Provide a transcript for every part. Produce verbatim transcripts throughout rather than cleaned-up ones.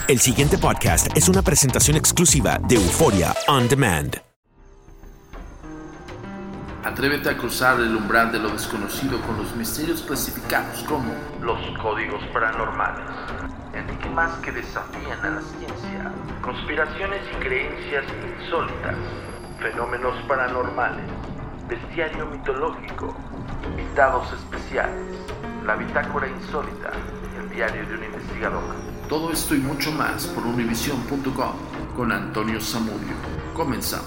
El siguiente podcast es una presentación exclusiva de Euforia On Demand. Atrévete a cruzar el umbral de lo desconocido con los misterios clasificados como los códigos paranormales, enigmas que desafían a la ciencia, conspiraciones y creencias insólitas, fenómenos paranormales, bestiario mitológico, invitados especiales, la bitácora insólita, el diario de un investigador. Todo esto y mucho más por Univision punto com con Antonio Zamudio. Comenzamos.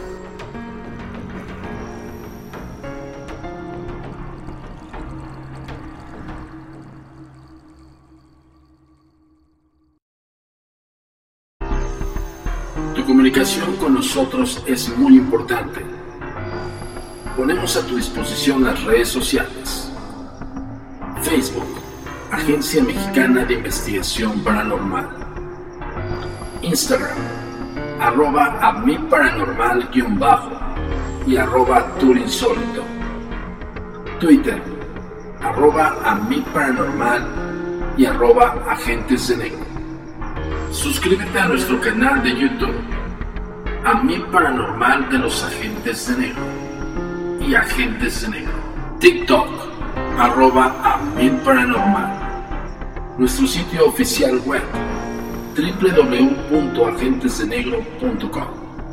Tu comunicación con nosotros es muy importante. Ponemos a tu disposición las redes sociales. Facebook, Agencia Mexicana de Investigación Paranormal. Instagram, arroba a mi paranormal guión bajo y arroba turinsólito. Twitter, arroba a mi paranormal y arroba agentes de negro. Suscríbete a nuestro canal de YouTube, A Mi Paranormal de los Agentes de Negro y Agentes de Negro. TikTok, arroba A Mi Paranormal. Nuestro sitio oficial web, doble u doble u doble u punto agentes de negro punto com.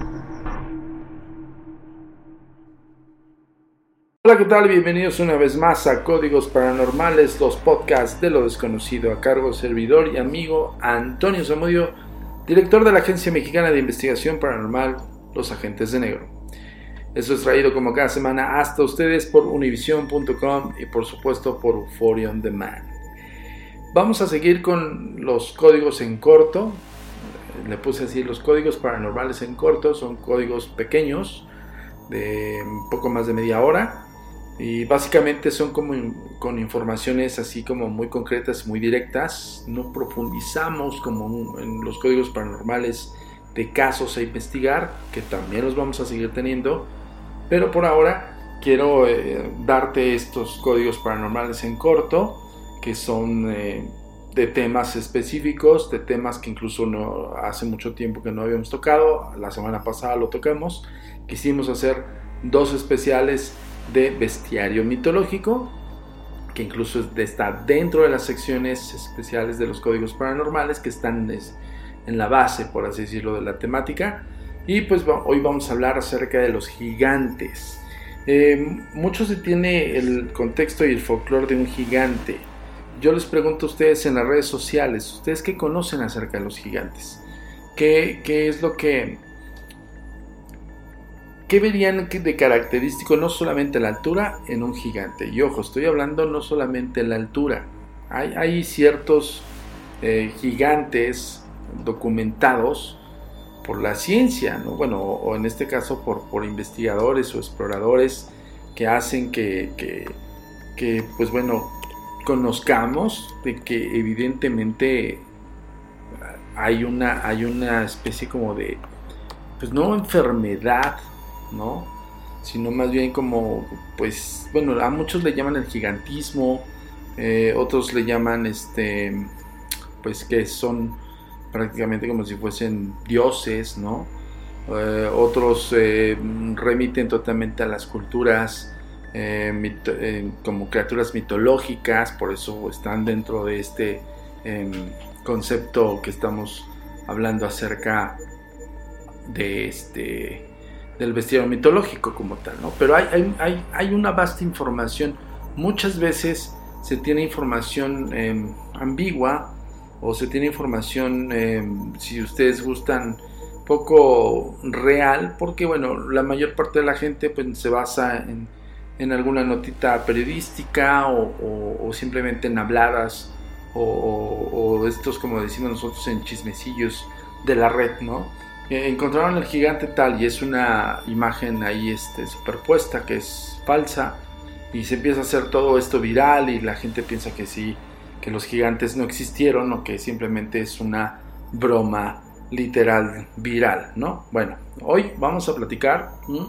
Hola, ¿qué tal? Bienvenidos una vez más a Códigos Paranormales, los podcasts de lo desconocido, a cargo del servidor y amigo Antonio Zamudio, director de la Agencia Mexicana de Investigación Paranormal, Los Agentes de Negro. Esto es traído como cada semana hasta ustedes por Univision punto com y por supuesto por Euforia On Demand. Vamos a seguir con los códigos en corto. Le puse así, los códigos paranormales en corto. Son códigos pequeños de un poco más de media hora y básicamente son como con informaciones así como muy concretas, muy directas. No profundizamos como en los códigos paranormales de casos a investigar, que también los vamos a seguir teniendo, pero por ahora quiero eh, darte estos códigos paranormales en corto, que son eh, de temas específicos, de temas que incluso no, hace mucho tiempo que no habíamos tocado. La semana pasada lo tocamos. Quisimos hacer dos especiales de bestiario mitológico, que incluso está dentro de las secciones especiales de los códigos paranormales, que están en la base, por así decirlo, de la temática. Y pues hoy vamos a hablar acerca de los gigantes. Eh, mucho se tiene el contexto y el folclore de un gigante. Yo les pregunto a ustedes en las redes sociales, ¿ustedes qué conocen acerca de los gigantes? ¿Qué, qué es lo que... ¿Qué verían de característico no solamente la altura en un gigante? Y ojo, estoy hablando no solamente la altura. Hay, hay ciertos eh, gigantes documentados por la ciencia, ¿no? Bueno, o, o en este caso por, por investigadores o exploradores que hacen que, que, que pues bueno... conozcamos de que evidentemente hay una, hay una especie como de, pues no enfermedad, ¿no? Sino más bien como, pues, bueno, a muchos le llaman el gigantismo, eh, otros le llaman, este, pues que son prácticamente como si fuesen dioses, ¿no? Eh, otros eh, remiten totalmente a las culturas, Eh, mito, eh, como criaturas mitológicas, por eso están dentro de este eh, concepto que estamos hablando acerca de este del bestiario mitológico como tal, ¿no? Pero hay, hay, hay, hay una vasta información. Muchas veces se tiene información eh, ambigua o se tiene información, eh, si ustedes gustan, poco real, porque bueno, la mayor parte de la gente pues se basa en en alguna notita periodística o, o, o simplemente en habladas o, o, o estos, como decimos nosotros, en chismecillos de la red, ¿no? Eh, encontraron el gigante tal y es una imagen ahí este, superpuesta que es falsa y se empieza a hacer todo esto viral y la gente piensa que sí, que los gigantes no existieron o que simplemente es una broma literal viral, ¿no? Bueno, hoy vamos a platicar ¿m?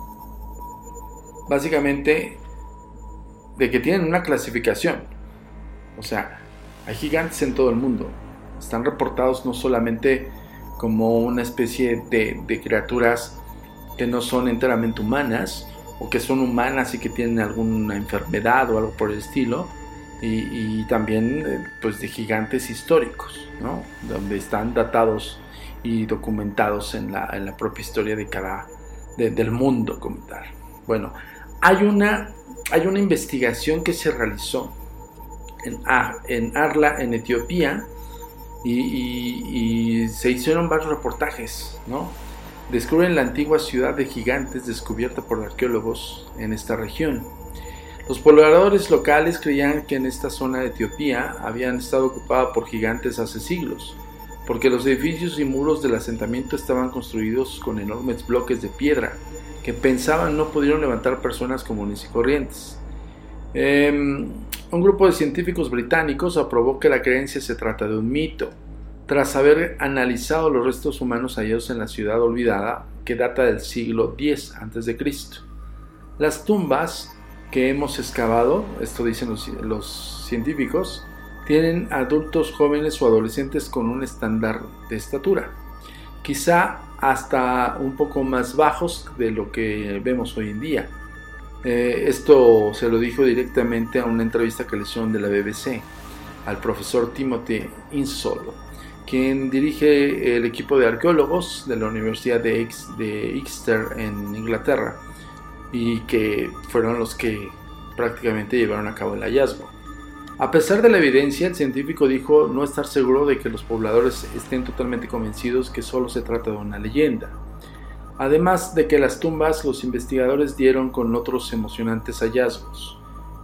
básicamente de que tienen una clasificación. O sea, hay gigantes en todo el mundo Están reportados no solamente como una especie de, de criaturas que no son enteramente humanas, o que son humanas y que tienen alguna enfermedad o algo por el estilo, y, y también pues de gigantes históricos, ¿no? Donde están datados y documentados en la, en la propia historia de cada, de, del mundo como tal. Bueno, hay una, hay una investigación que se realizó en, en Arla, en Etiopía, y, y, y se hicieron varios reportajes, ¿no? Descubren la antigua ciudad de gigantes descubierta por arqueólogos en esta región. Los pobladores locales creían que en esta zona de Etiopía habían estado ocupada por gigantes hace siglos, porque los edificios y muros del asentamiento estaban construidos con enormes bloques de piedra que pensaban no pudieron levantar personas comunes y corrientes. Eh, un grupo de científicos británicos aprobó que la creencia se trata de un mito, tras haber analizado los restos humanos hallados en la ciudad olvidada, que data del siglo diez antes de Cristo. Las tumbas que hemos excavado, esto dicen los, los científicos, tienen adultos jóvenes o adolescentes con un estándar de estatura, quizá hasta un poco más bajos de lo que vemos hoy en día. Eh, esto se lo dijo directamente a una entrevista que le hicieron de la B B C al profesor Timothy Insall, quien dirige el equipo de arqueólogos de la Universidad de, Ex, de Exeter en Inglaterra, y que fueron los que prácticamente llevaron a cabo el hallazgo. A pesar de la evidencia, el científico dijo no estar seguro de que los pobladores estén totalmente convencidos que solo se trata de una leyenda. Además de que las tumbas, los investigadores dieron con otros emocionantes hallazgos.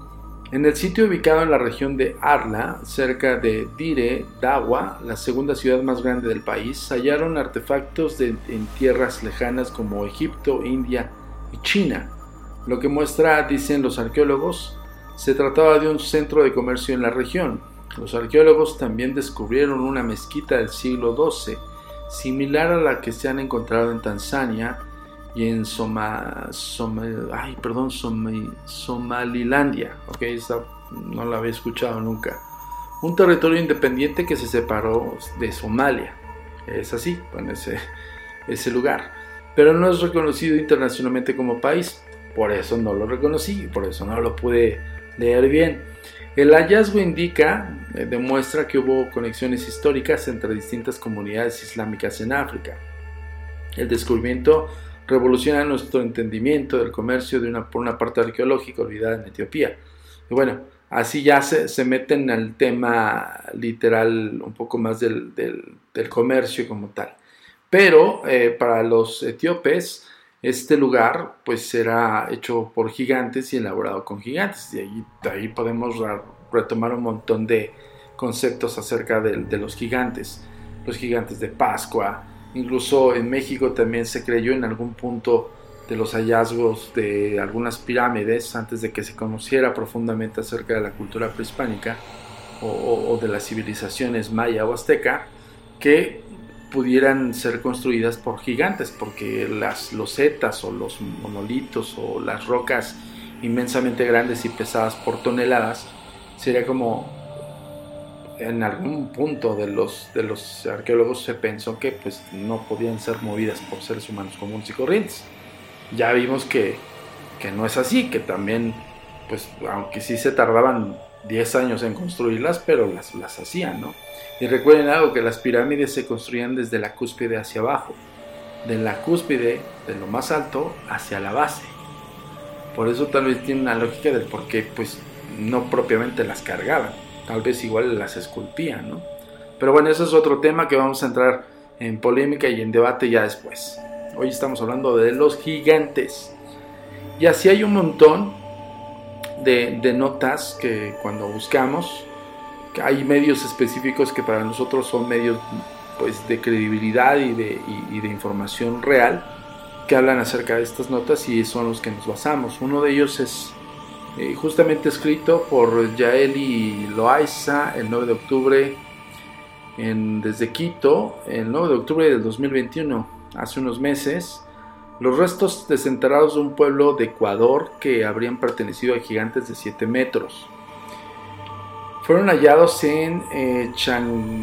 En el sitio ubicado en la región de Arla, cerca de Dire Dawa, la segunda ciudad más grande del país, hallaron artefactos de, en tierras lejanas como Egipto, India y China. Lo que muestra, dicen los arqueólogos, se trataba de un centro de comercio en la región. Los arqueólogos también descubrieron una mezquita del siglo doce, similar a la que se han encontrado en Tanzania y en Soma, Soma, ay, perdón, Soma, Somalilandia. Ok, esta no la había escuchado nunca. Un territorio independiente que se separó de Somalia. Es así, bueno, ese, ese lugar. Pero no es reconocido internacionalmente como país. Por eso no lo reconocí, por eso no lo pude leer bien. El hallazgo indica, eh, demuestra que hubo conexiones históricas entre distintas comunidades islámicas en África. El descubrimiento revoluciona nuestro entendimiento del comercio de una, por una parte arqueológica olvidada en Etiopía. Y bueno, así ya se, se meten al tema literal un poco más del, del, del comercio como tal. Pero eh, para los etíopes, este lugar pues era hecho por gigantes y elaborado con gigantes. Y ahí, de ahí podemos retomar un montón de conceptos acerca de, de los gigantes. Los gigantes de Pascua. Incluso en México también se creyó en algún punto de los hallazgos de algunas pirámides antes de que se conociera profundamente acerca de la cultura prehispánica o, o, o de las civilizaciones maya o azteca, que pudieran ser construidas por gigantes, porque las losetas o los monolitos o las rocas inmensamente grandes y pesadas por toneladas sería como en algún punto de los, de los arqueólogos se pensó que pues no podían ser movidas por seres humanos comunes y corrientes. Ya vimos que, que no es así, que también pues aunque sí se tardaban diez años en construirlas, pero las, las hacían, ¿no? Y recuerden algo, que las pirámides se construían desde la cúspide hacia abajo, de la cúspide, de lo más alto, hacia la base. Por eso tal vez tiene una lógica del por qué pues no propiamente las cargaban, tal vez igual las esculpían, ¿no? Pero bueno, eso es otro tema que vamos a entrar en polémica y en debate ya después. Hoy estamos hablando de los gigantes. Y así hay un montón de, de notas que cuando buscamos, hay medios específicos que para nosotros son medios pues de credibilidad y de, y, y de información real, que hablan acerca de estas notas y son los que nos basamos. Uno de ellos es eh, justamente escrito por Yaeli Loaiza el nueve de octubre en, desde Quito, el nueve de octubre del dos mil veintiuno, hace unos meses. Los restos desenterrados de un pueblo de Ecuador que habrían pertenecido a gigantes de siete metros. Fueron hallados en eh, Chan,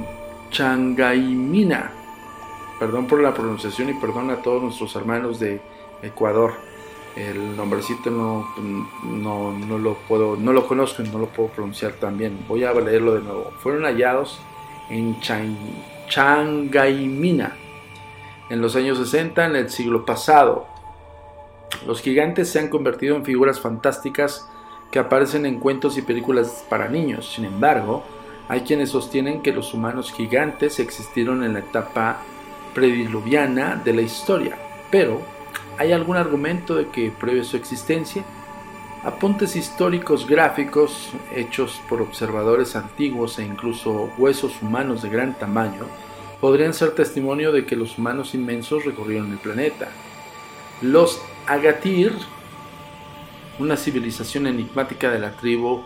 Changaimina. Perdón por la pronunciación y perdón a todos nuestros hermanos de Ecuador. El nombrecito no, no, no lo puedo, no lo conozco y no lo puedo pronunciar tan bien. Voy a leerlo de nuevo. Fueron hallados en Chang, Changaimina en los años sesenta en el siglo pasado. Los gigantes se han convertido en figuras fantásticas que aparecen en cuentos y películas para niños. Sin embargo, hay quienes sostienen que los humanos gigantes existieron en la etapa prediluviana de la historia, pero ¿hay algún argumento de que pruebe su existencia? Apuntes históricos gráficos hechos por observadores antiguos e incluso huesos humanos de gran tamaño podrían ser testimonio de que los humanos inmensos recorrieron el planeta. Los Agatir, una civilización enigmática de la tribu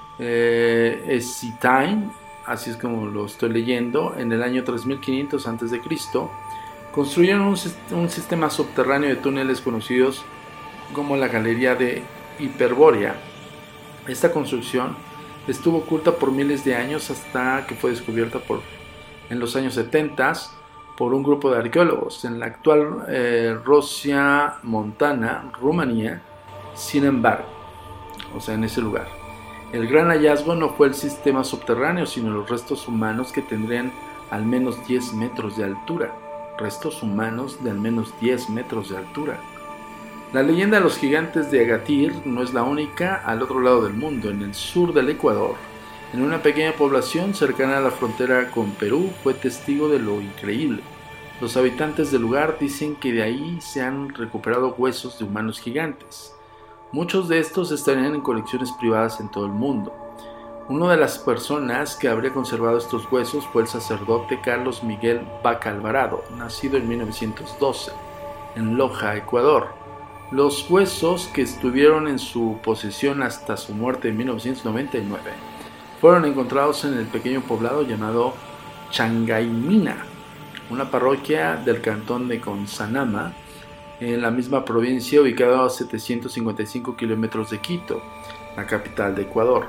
eh, Escitain, así es como lo estoy leyendo, en el año tres mil quinientos antes de Cristo, construyeron un, un sistema subterráneo de túneles conocidos como la Galería de Hiperbórea. Esta construcción estuvo oculta por miles de años hasta que fue descubierta por, en los años setenta por un grupo de arqueólogos en la actual eh, Rusia Montana, Rumanía. Sin embargo, o sea, en ese lugar, el gran hallazgo no fue el sistema subterráneo, sino los restos humanos que tendrían al menos diez metros de altura. Restos humanos de al menos diez metros de altura. La leyenda de los gigantes de Agatir no es la única al otro lado del mundo. En el sur del Ecuador, en una pequeña población cercana a la frontera con Perú, fue testigo de lo increíble. Los habitantes del lugar dicen que de ahí se han recuperado huesos de humanos gigantes. Muchos de estos estarían en colecciones privadas en todo el mundo. Una de las personas que habría conservado estos huesos fue el sacerdote Carlos Miguel Vaca Alvarado, nacido en mil novecientos doce, en Loja, Ecuador. Los huesos, que estuvieron en su posesión hasta su muerte en mil novecientos noventa y nueve, fueron encontrados en el pequeño poblado llamado Changaimina, una parroquia del cantón de Consanama, en la misma provincia, ubicada a setecientos cincuenta y cinco kilómetros de Quito, la capital de Ecuador.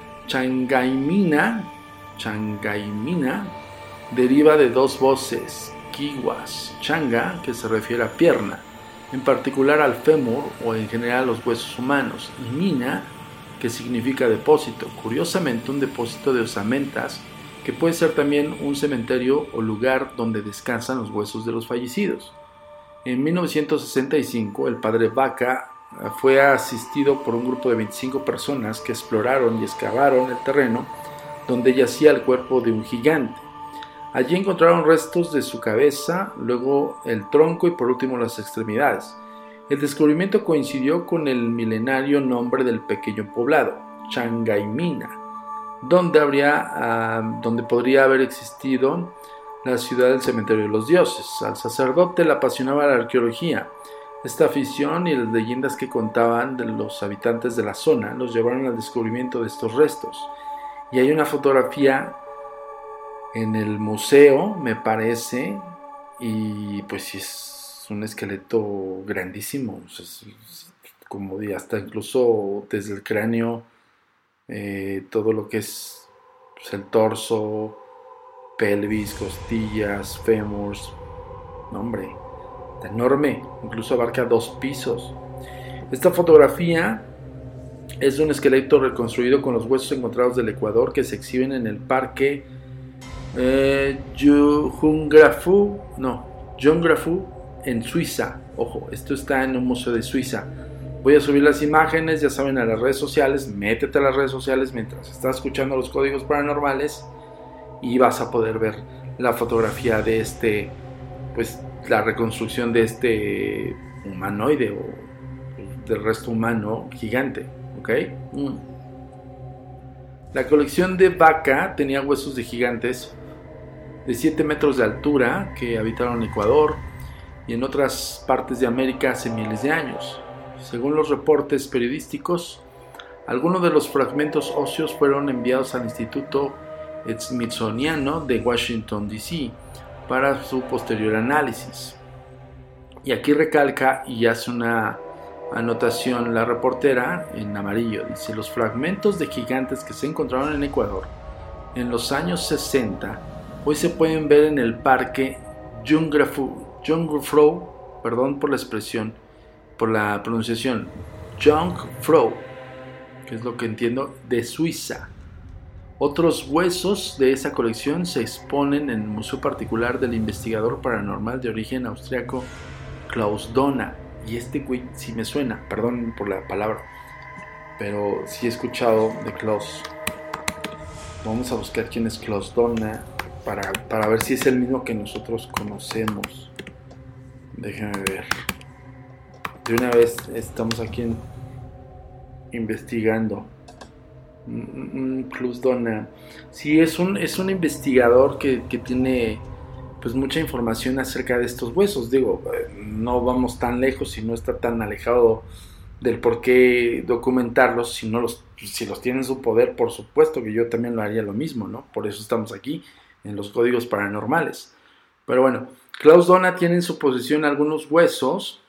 Changaimina, Changaimina deriva de dos voces quihuas: changa, que se refiere a pierna, en particular al fémur o en general a los huesos humanos, y mina, que significa depósito, curiosamente un depósito de osamentas, que puede ser también un cementerio o lugar donde descansan los huesos de los fallecidos. En mil novecientos sesenta y cinco, el padre Vaca fue asistido por un grupo de veinticinco personas que exploraron y excavaron el terreno donde yacía el cuerpo de un gigante. Allí encontraron restos de su cabeza, luego el tronco y por último las extremidades. El descubrimiento coincidió con el milenario nombre del pequeño poblado, Changaimina, donde, habría, uh, donde podría haber existido la ciudad del cementerio de los dioses. Al sacerdote le apasionaba la arqueología. Esta afición y las leyendas que contaban de los habitantes de la zona los llevaron al descubrimiento de estos restos. Y hay una fotografía en el museo, me parece, y pues sí es un esqueleto grandísimo, o sea, es, es como de hasta incluso desde el cráneo, eh, todo lo que es pues, el torso, pelvis, costillas, fémurs, no, hombre, está enorme, incluso abarca dos pisos. Esta fotografía es de un esqueleto reconstruido con los huesos encontrados del Ecuador que se exhiben en el parque eh, Jungfrau, no, Jungfrau en Suiza. Ojo, esto está en un museo de Suiza. Voy a subir las imágenes, ya saben, a las redes sociales. Métete a las redes sociales mientras estás escuchando Los Códigos Paranormales y vas a poder ver la fotografía de este, pues la reconstrucción de este humanoide o del resto humano gigante, ¿ok? Mm. La colección de Vaca tenía huesos de gigantes de siete metros de altura que habitaron Ecuador y en otras partes de América hace miles de años. Según los reportes periodísticos, algunos de los fragmentos óseos fueron enviados al Instituto Smithsoniano de Washington, D C para su posterior análisis. Y aquí recalca y hace una anotación la reportera en amarillo. Dice: los fragmentos de gigantes que se encontraron en Ecuador en los años sesenta Hoy se pueden ver en el parque Jungfrau, perdón por la expresión, por la pronunciación, Jungfrau, que es lo que entiendo, de Suiza. Otros huesos de esa colección se exponen en el museo particular del investigador paranormal de origen austriaco Klaus Donna. Y este güey sí me suena, perdón por la palabra, pero sí he escuchado de Klaus. Vamos a buscar quién es Klaus Donna para, para ver si es el mismo que nosotros conocemos. Déjame ver. De una vez estamos aquí en, investigando. Klaus Donna. Sí, es un, es un investigador que, que tiene pues mucha información acerca de estos huesos. Digo, no vamos tan lejos y no está tan alejado del por qué documentarlos. Si, no los, si los tiene en su poder, por supuesto que yo también lo haría lo mismo, ¿no? Por eso estamos aquí en los códigos paranormales. Pero bueno, Klaus Donna tiene en su posesión algunos huesos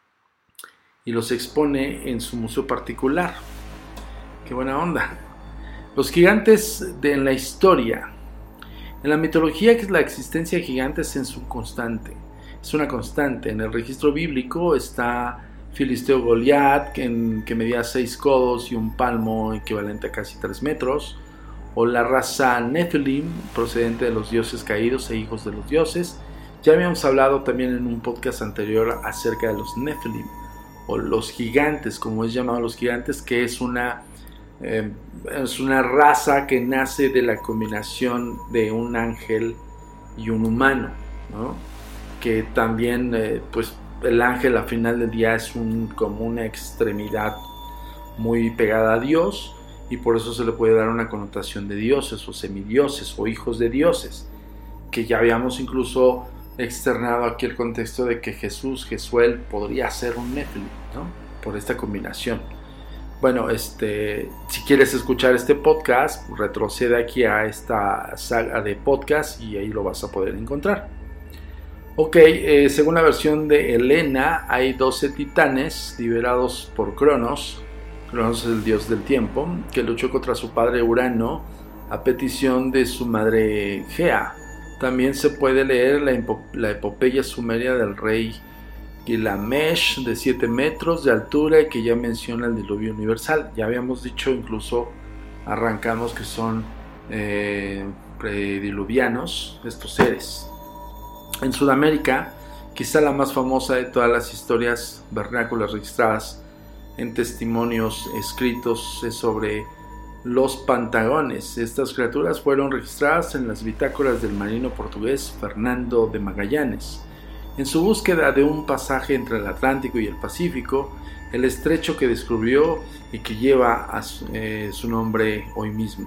y los expone en su museo particular. ¡Qué buena onda! Los gigantes de en la historia. En la mitología, la existencia de gigantes es un constante. Es una constante. En el registro bíblico está Filisteo Goliat, que, que medía seis codos y un palmo, equivalente a casi tres metros. O la raza Nephilim, procedente de los dioses caídos e hijos de los dioses. Ya habíamos hablado también en un podcast anterior acerca de los Nephilim, o los gigantes, como es llamado los gigantes, que es una... Eh, es una raza que nace de la combinación de un ángel y un humano, ¿no? Que también, eh, pues, el ángel al final del día es un, como una extremidad muy pegada a Dios, y por eso se le puede dar una connotación de dioses o semidioses o hijos de dioses, que ya habíamos incluso externado aquí el contexto de que Jesús, Jesuel, podría ser un Nephilim, ¿no? Por esta combinación. Bueno, este, si quieres escuchar este podcast, retrocede aquí a esta saga de podcast y ahí lo vas a poder encontrar. Ok, eh, según la versión de Helena, hay doce titanes liberados por Cronos. Cronos es el dios del tiempo, que luchó contra su padre Urano a petición de su madre Gea. También se puede leer la, epo- la epopeya sumeria del rey Gilgamesh, de siete metros de altura, y que ya menciona el diluvio universal. Ya habíamos dicho, incluso arrancamos, que son eh, prediluvianos estos seres. En Sudamérica, quizá la más famosa de todas las historias vernáculas registradas en testimonios escritos es sobre los Patagones. Estas criaturas fueron registradas en las bitácoras del marino portugués Fernando de Magallanes. En su búsqueda de un pasaje entre el Atlántico y el Pacífico, el estrecho que descubrió y que lleva a su, eh, su nombre hoy mismo.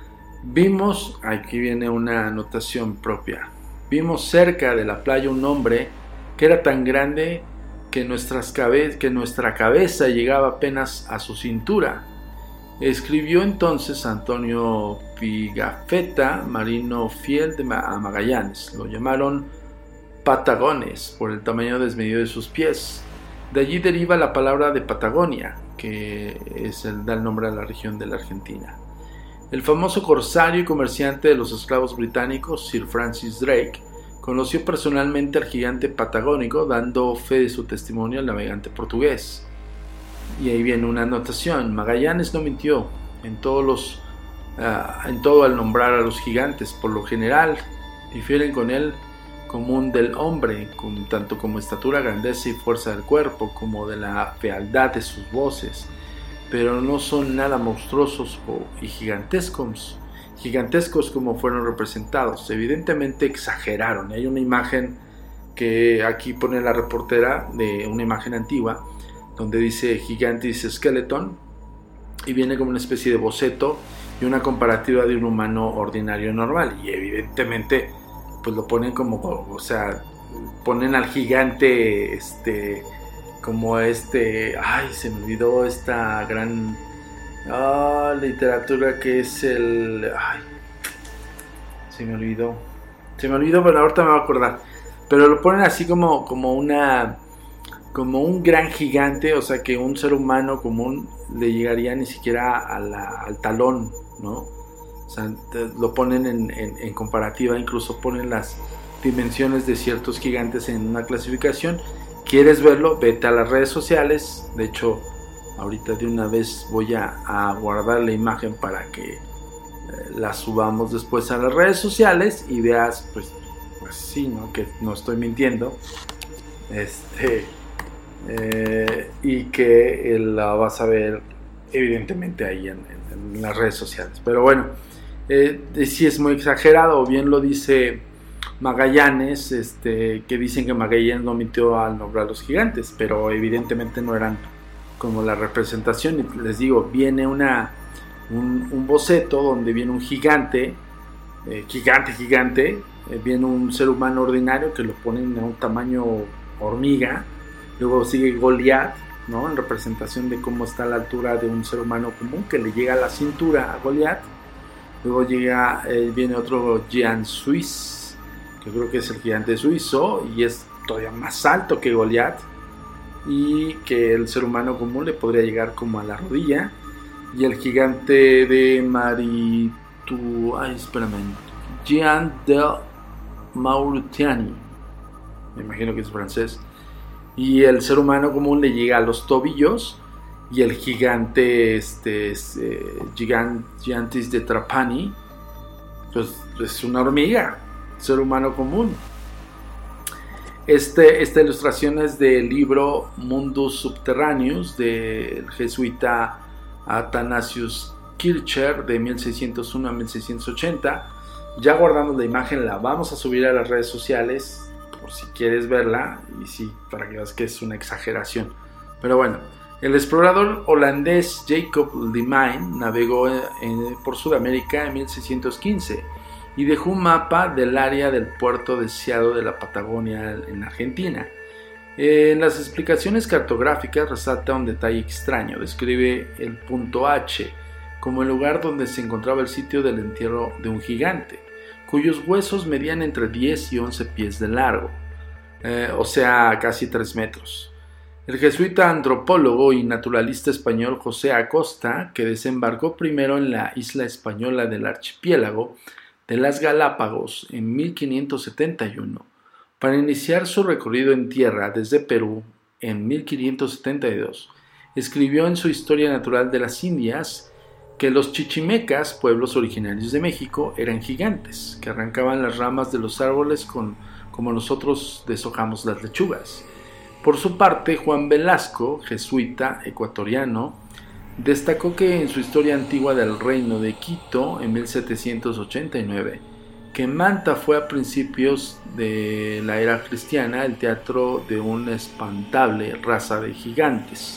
Vimos, aquí viene una anotación propia, vimos cerca de la playa un hombre que era tan grande que, nuestras cabe- que nuestra cabeza llegaba apenas a su cintura. Escribió entonces Antonio Pigafetta, marino fiel de Ma- a Magallanes. Lo llamaron Patagones por el tamaño desmedido de sus pies. De allí deriva la palabra de Patagonia, que es el, da el nombre a la región de la Argentina. El famoso corsario y comerciante de los esclavos británicos, Sir Francis Drake, conoció personalmente al gigante patagónico, dando fe de su testimonio al navegante portugués. Y ahí viene una anotación: Magallanes no mintió en, todos los, uh, en todo al nombrar a los gigantes. Por lo general, difieren con él común del hombre, con, tanto como estatura, grandeza y fuerza del cuerpo, como de la fealdad de sus voces, pero no son nada monstruosos o, y gigantescos, gigantescos como fueron representados. Evidentemente exageraron. Hay una imagen que aquí pone la reportera, de una imagen antigua, donde dice gigante, dice skeleton, y viene como una especie de boceto y una comparativa de un humano ordinario normal, y evidentemente pues lo ponen como, o sea, ponen al gigante, este, como este, ay, se me olvidó esta gran oh, literatura que es el, ay, se me olvidó, se me olvidó, pero ahorita me voy a acordar, pero lo ponen así como, como una, como un gran gigante, o sea que un ser humano común le llegaría ni siquiera a la, al talón, ¿no? O sea, te, lo ponen en, en, en comparativa, incluso ponen las dimensiones de ciertos gigantes en una clasificación. ¿Quieres verlo? Vete a las redes sociales. De hecho, ahorita de una vez voy a, a guardar la imagen para que eh, la subamos después a las redes sociales y veas, pues, pues sí, ¿no? Que no estoy mintiendo. Este, eh, y que la vas a ver evidentemente ahí en, en, en las redes sociales. Pero bueno, eh, sí es muy exagerado, o bien lo dice Magallanes, este, que dicen que Magallanes no mintió al nombrar los gigantes, pero evidentemente no eran como la representación. Y les digo, viene una un, un boceto donde viene un gigante, eh, gigante, gigante, eh, viene un ser humano ordinario que lo ponen a un tamaño hormiga, luego sigue Goliat, ¿no? En representación de cómo está la altura de un ser humano común, que le llega a la cintura a Goliat. Luego llega, eh, viene otro Giant Suisse, que creo que es el gigante suizo, y es todavía más alto que Goliat, y que el ser humano común le podría llegar como a la rodilla. Y el gigante de Maritu, ay, espérame, Jean de Mauritanie, me imagino que es francés, y el ser humano común le llega a los tobillos, y el gigante este es, eh, Gigant, Gigantis de Trapani, pues es una hormiga, ser humano común. Este, esta ilustración es del libro Mundus Subterraneus del jesuita Athanasius Kircher de mil seiscientos uno a mil seiscientos ochenta. Ya guardamos la imagen, la vamos a subir a las redes sociales por si quieres verla, y sí, para que veas que es una exageración. Pero bueno, el explorador holandés Jacob Leemine navegó en, en, por Sudamérica en mil seiscientos quince y dejó un mapa del área del puerto deseado de la Patagonia en Argentina. En las explicaciones cartográficas resalta un detalle extraño. Describe el punto H como el lugar donde se encontraba el sitio del entierro de un gigante, cuyos huesos medían entre diez y once pies de largo, eh, o sea, casi tres metros. El jesuita antropólogo y naturalista español José Acosta, que desembarcó primero en la isla española del archipiélago de las Galápagos en mil quinientos setenta y uno, para iniciar su recorrido en tierra desde Perú en mil quinientos setenta y dos, escribió en su Historia Natural de las Indias que los chichimecas, pueblos originarios de México, eran gigantes, que arrancaban las ramas de los árboles con, como nosotros deshojamos las lechugas. Por su parte, Juan Velasco, jesuita ecuatoriano, destacó que en su Historia Antigua del Reino de Quito, en mil setecientos ochenta y nueve, que Manta fue a principios de la era cristiana el teatro de una espantable raza de gigantes,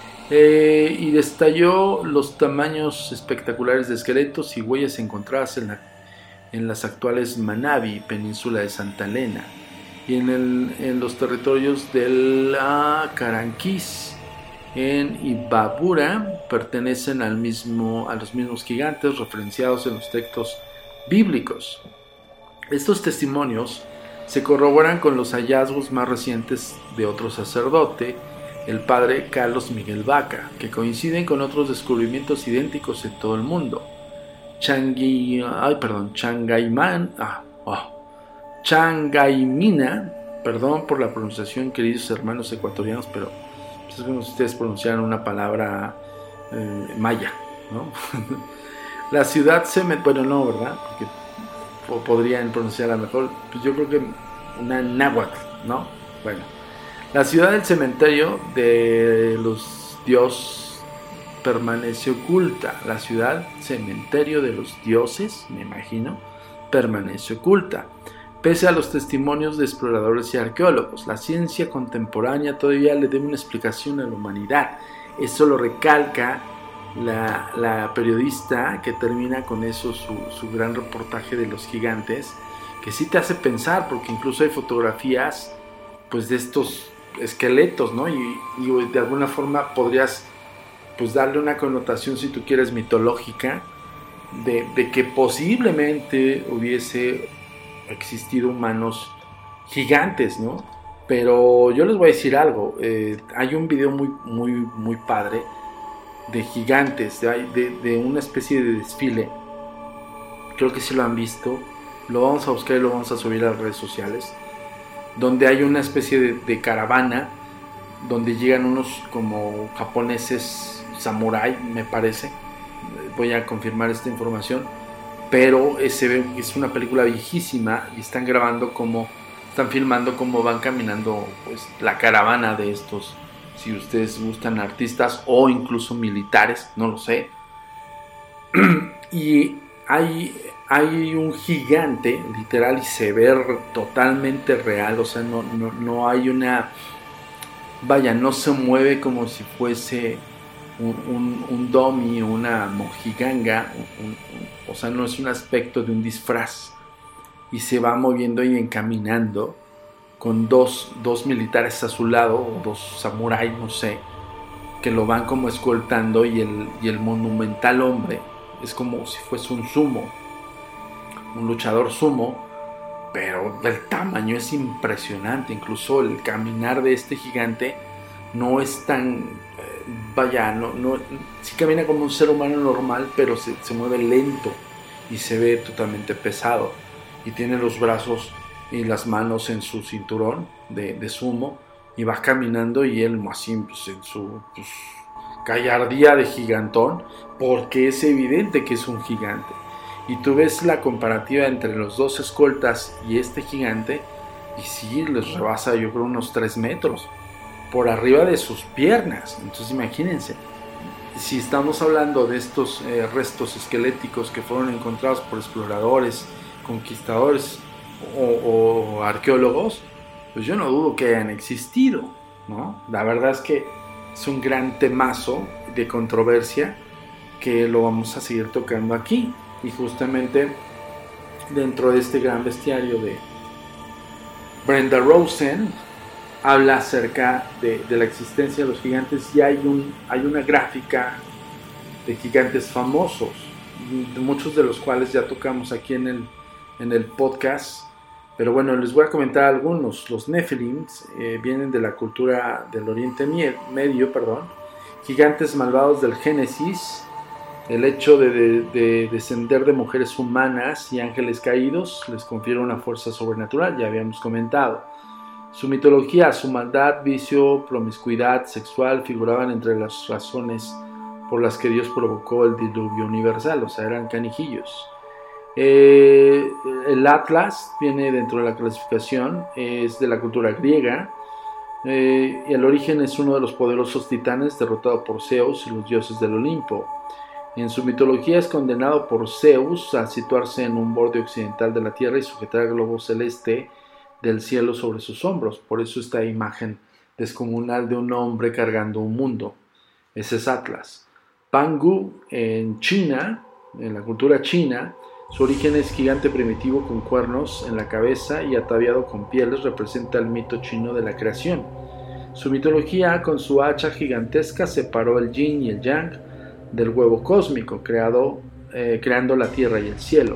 eh, y detalló los tamaños espectaculares de esqueletos y huellas encontradas en, la, en las actuales Manabí, península de Santa Elena, y en, el, en los territorios de la Caranquís, en Imbabura, pertenecen al mismo, a los mismos gigantes referenciados en los textos bíblicos. Estos testimonios se corroboran con los hallazgos más recientes de otro sacerdote, el padre Carlos Miguel Vaca, que coinciden con otros descubrimientos idénticos en todo el mundo. Changui, ay, perdón, Changaiman, ah, oh, Changaimina, perdón por la pronunciación, queridos hermanos ecuatorianos, pero es como si ustedes pronunciaran una palabra eh, maya, ¿no? La ciudad se me... Bueno, no, ¿verdad? Porque o podrían pronunciarla mejor. Pues yo creo que una náhuatl, ¿no? Bueno. La ciudad del cementerio de los dioses permanece oculta. La ciudad cementerio de los dioses, me imagino, permanece oculta. Pese a los testimonios de exploradores y arqueólogos, la ciencia contemporánea todavía le debe una explicación a la humanidad. Eso lo recalca la, la periodista que termina con eso su, su gran reportaje de los gigantes, que sí te hace pensar, porque incluso hay fotografías pues de estos esqueletos, ¿no? Y, y de alguna forma podrías pues darle una connotación, si tú quieres, mitológica, de, de que posiblemente hubiese existido humanos gigantes, ¿no? Pero yo les voy a decir algo, eh, hay un video muy, muy, muy padre de gigantes, de, de, de una especie de desfile creo que sí lo han visto, lo vamos a buscar y lo vamos a subir a las redes sociales, donde hay una especie de, de caravana, donde llegan unos como japoneses samurái, me parece, voy a confirmar esta información, pero se ve que es una película viejísima y están grabando como, están filmando cómo van caminando pues la caravana de estos, si ustedes gustan, artistas o incluso militares, no lo sé. Y hay, hay un gigante, literal, y se ve totalmente real, o sea, no, no, no hay una, vaya, no se mueve como si fuese un, un, un dummy, una mojiganga, un, un, o sea, no es un aspecto de un disfraz, y se va moviendo y encaminando con dos, dos militares a su lado, o dos samuráis, no sé, que lo van como escoltando, y el, y el monumental hombre es como si fuese un sumo, un luchador sumo, pero el tamaño es impresionante. Incluso el caminar de este gigante no es tan, eh, vaya, no, no, sí camina como un ser humano normal, pero se, se mueve lento y se ve totalmente pesado, y tiene los brazos y las manos en su cinturón de, de sumo, y va caminando, y él así pues, en su pues, gallardía de gigantón, porque es evidente que es un gigante. Y tú ves la comparativa entre los dos escoltas y este gigante, y sí, les rebasa yo creo unos tres metros por arriba de sus piernas. Entonces imagínense, si estamos hablando de estos eh, restos esqueléticos que fueron encontrados por exploradores, conquistadores o, o arqueólogos, pues yo no dudo que hayan existido, ¿no? La verdad es que es un gran temazo de controversia que lo vamos a seguir tocando aquí. Y justamente dentro de este gran bestiario de Brenda Rosen habla acerca de, de la existencia de los gigantes, y hay, un, hay una gráfica de gigantes famosos, muchos de los cuales ya tocamos aquí en el, en el podcast. Pero bueno, les voy a comentar algunos. Los Nephilims eh, vienen de la cultura del Oriente Medio, perdón, gigantes malvados del Génesis. El hecho de, de, de descender de mujeres humanas y ángeles caídos les confiere una fuerza sobrenatural, ya habíamos comentado. Su mitología, su maldad, vicio, promiscuidad sexual figuraban entre las razones por las que Dios provocó el diluvio universal, o sea, eran canijillos. Eh, el Atlas viene dentro de la clasificación, es de la cultura griega. Eh, el origen es uno de los poderosos titanes derrotado por Zeus y los dioses del Olimpo. En su mitología es condenado por Zeus a situarse en un borde occidental de la tierra y sujetar el globo celeste del cielo sobre sus hombros. Por eso esta imagen descomunal de un hombre cargando un mundo. Ese es Atlas. Pangu en China, en la cultura china, su origen es gigante primitivo con cuernos en la cabeza y ataviado con pieles, representa el mito chino de la creación. Su mitología, con su hacha gigantesca, separó el yin y el yang del huevo cósmico, creado, eh, creando la tierra y el cielo.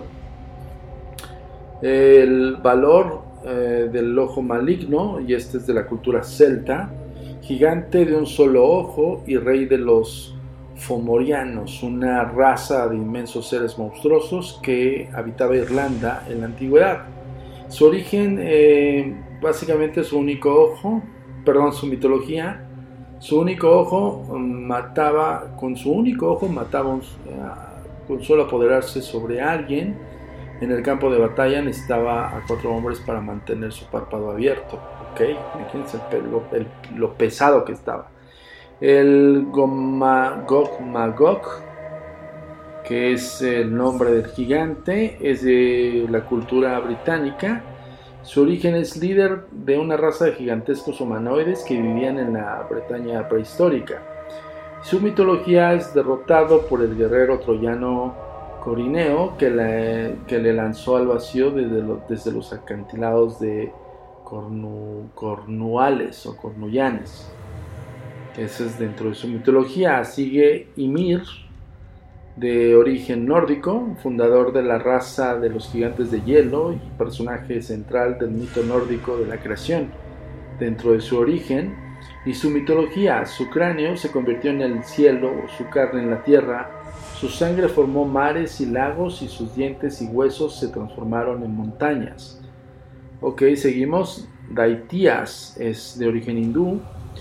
El valor eh, del ojo maligno, y este es de la cultura celta, gigante de un solo ojo y rey de los fomorianos, una raza de inmensos seres monstruosos que habitaba Irlanda en la antigüedad. Su origen, eh, básicamente su único ojo, perdón, su mitología, su único ojo mataba, con su único ojo mataba un, uh, con solo apoderarse sobre alguien en el campo de batalla necesitaba a cuatro hombres para mantener su párpado abierto. Ok, imagínense lo, el, lo pesado que estaba. El Gog Magog, que es el nombre del gigante, es de la cultura británica. Su origen es líder de una raza de gigantescos humanoides que vivían en la Bretaña prehistórica. Su mitología es derrotado por el guerrero troyano Corineo, que, la, que le lanzó al vacío desde, lo, desde los acantilados de Cornu, Cornualles o Cornullanes. Ese es dentro de su mitología. Sigue Ymir, de origen nórdico, fundador de la raza de los gigantes de hielo y personaje central del mito nórdico de la creación. Dentro de su origen, Y su mitología: su cráneo se convirtió en el cielo, su carne en la tierra, su sangre formó mares y lagos y sus dientes y huesos se transformaron en montañas. Ok, seguimos. Daityas es de origen hindú.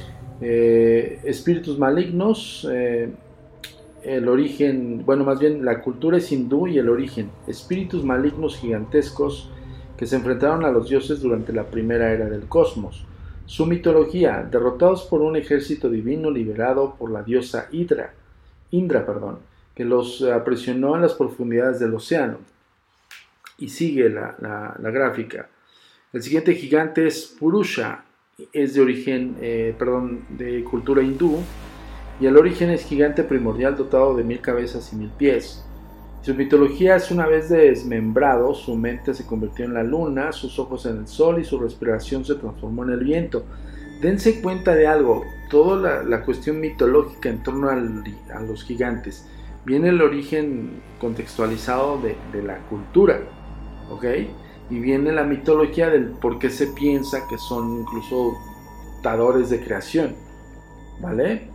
Eh, espíritus malignos, eh, el origen, bueno, más bien la cultura es hindú y el origen. Espíritus malignos gigantescos que se enfrentaron a los dioses durante la primera era del cosmos. Su mitología: derrotados por un ejército divino liberado por la diosa Indra, Indra, perdón, que los aprisionó en las profundidades del océano. Y sigue la, la, la gráfica. El siguiente gigante es Purusha, es de origen, eh, perdón, de cultura hindú, y el origen es gigante primordial dotado de mil cabezas y mil pies. Su mitología es: una vez desmembrado, su mente se convirtió en la luna, sus ojos en el sol y su respiración se transformó en el viento. Dense cuenta de algo, toda la, la cuestión mitológica en torno al, a los gigantes, viene el origen contextualizado de, de la cultura, ¿ok? Y viene la mitología del por qué se piensa que son incluso dadores de creación, ¿vale?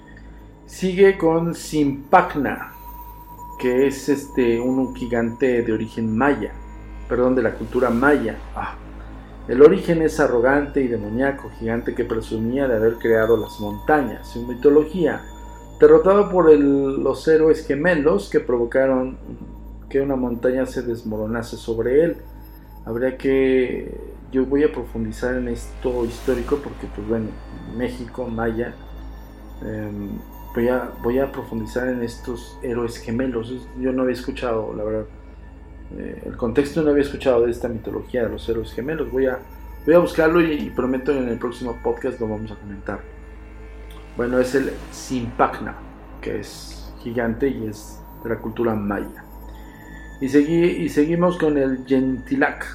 Sigue con Simpacna, que es este un gigante de origen maya, perdón, de la cultura maya. Ah, el origen es arrogante y demoníaco, gigante que presumía de haber creado las montañas. Su mitología: derrotado por el, los héroes gemelos que provocaron que una montaña se desmoronase sobre él. Habría que, yo voy a profundizar en esto histórico porque, pues bueno, México, maya, eh, voy a, voy a profundizar en estos héroes gemelos. Yo no había escuchado, la verdad, eh, el contexto no había escuchado de esta mitología de los héroes gemelos. Voy a, voy a buscarlo y, y prometo en el próximo podcast lo vamos a comentar. Bueno, es el Simpacna, que es gigante y es de la cultura maya. Y, segui, y seguimos con el Gentilak,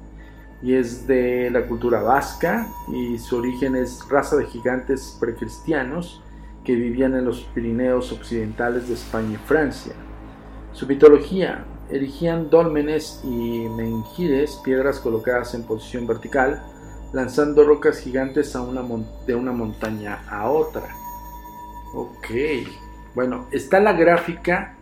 y es de la cultura vasca, y su origen es raza de gigantes precristianos que vivían en los Pirineos occidentales de España y Francia. Su mitología: erigían dólmenes y menhires, piedras colocadas en posición vertical, lanzando rocas gigantes a una mon- de una montaña a otra. Ok, bueno, está la gráfica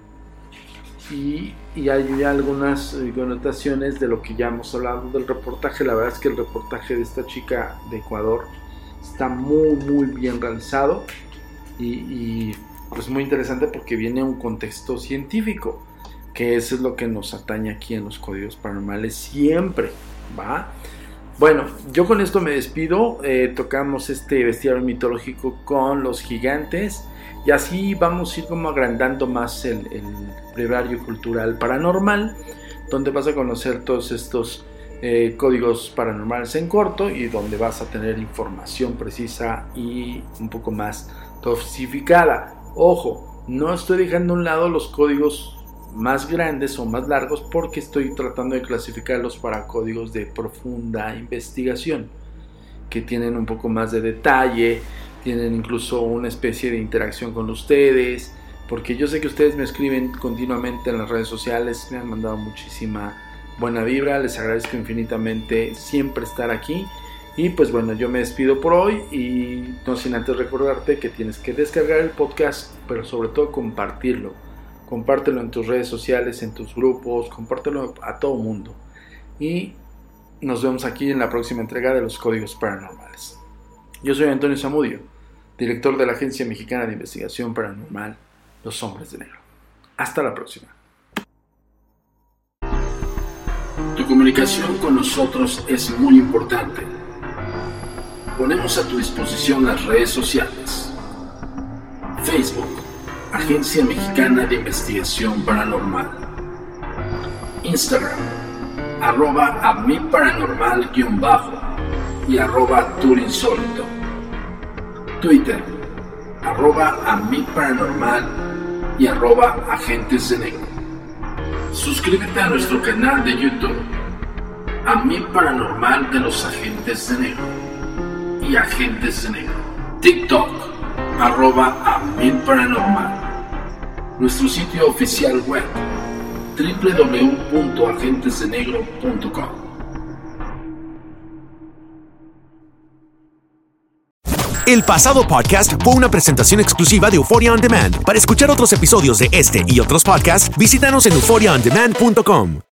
y, y hay algunas connotaciones de lo que ya hemos hablado del reportaje. La verdad es que el reportaje de esta chica de Ecuador está muy muy bien realizado y, y pues muy interesante porque viene un contexto científico, que eso es lo que nos atañe aquí en los códigos paranormales siempre, ¿va? Bueno, yo con esto me despido. Eh, tocamos este bestiario mitológico con los gigantes y así vamos a ir como agrandando más el, el brevario cultural paranormal, donde vas a conocer todos estos eh, códigos paranormales en corto y donde vas a tener información precisa y un poco más dosificada. Ojo, no estoy dejando a un lado los códigos más grandes o más largos porque estoy tratando de clasificarlos para códigos de profunda investigación que tienen un poco más de detalle, tienen incluso una especie de interacción con ustedes, porque yo sé que ustedes me escriben continuamente en las redes sociales, me han mandado muchísima buena vibra, les agradezco infinitamente siempre estar aquí. Y pues bueno, yo me despido por hoy y no sin antes recordarte que tienes que descargar el podcast, pero sobre todo compartirlo. Compártelo en tus redes sociales, en tus grupos, compártelo a todo mundo. Y nos vemos aquí en la próxima entrega de los Códigos Paranormales. Yo soy Antonio Zamudio, director de la Agencia Mexicana de Investigación Paranormal, Los Hombres de Negro. Hasta la próxima. Tu comunicación con nosotros es muy importante. Ponemos a tu disposición las redes sociales. Facebook, Agencia Mexicana de Investigación Paranormal. Instagram, arroba a mi paranormal guión bajo y arroba turinsólito. Twitter, arroba a mi paranormal y arroba agentes de negro. Suscríbete a nuestro canal de YouTube, A Mi Paranormal de los Agentes de Negro y Agentes de Negro. TikTok, arroba A Mi Paranormal. Nuestro sitio oficial web, doble u doble u doble u punto agentes de negro punto com. El pasado podcast fue una presentación exclusiva de Euphoria On Demand. Para escuchar otros episodios de este y otros podcasts, visítanos en euphoria on demand punto com.